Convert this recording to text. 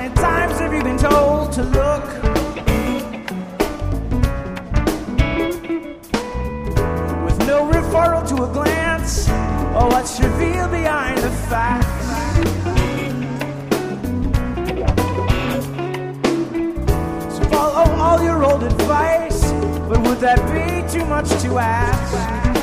many times have you been told to look? With no referral to a glance, or what's revealed behind the facts. So follow all your old advice, but would that be too much to ask?